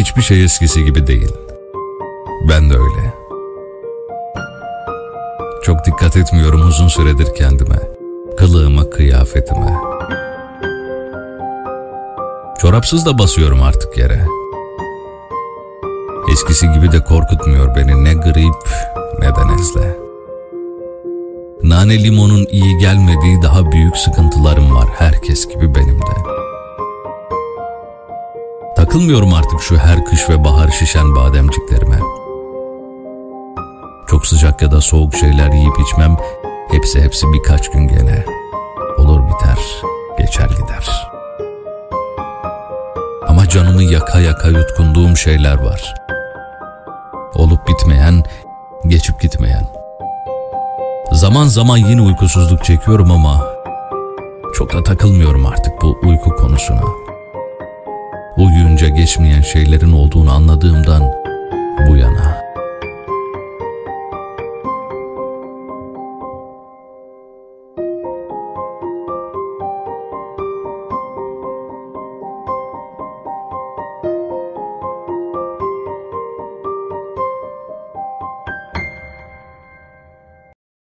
Hiçbir şey eskisi gibi değil. Ben de öyle. Çok dikkat etmiyorum uzun süredir kendime, kılığıma, kıyafetime. Çorapsız da basıyorum artık yere. Eskisi gibi de korkutmuyor beni ne grip ne de nezle. Nane limonun iyi gelmediği daha büyük sıkıntılarım var herkes gibi benim de. Takılmıyorum artık şu her kış ve bahar şişen bademciklerime. Çok sıcak ya da soğuk şeyler yiyip içmem, hepsi birkaç gün gene. Olur biter, geçer gider. Ama canımı yaka yaka yutkunduğum şeyler var. Olup bitmeyen, geçip gitmeyen. Zaman zaman yine uykusuzluk çekiyorum ama çok da takılmıyorum artık bu uyku konusuna. Uyuyunca geçmeyen şeylerin olduğunu anladığımdan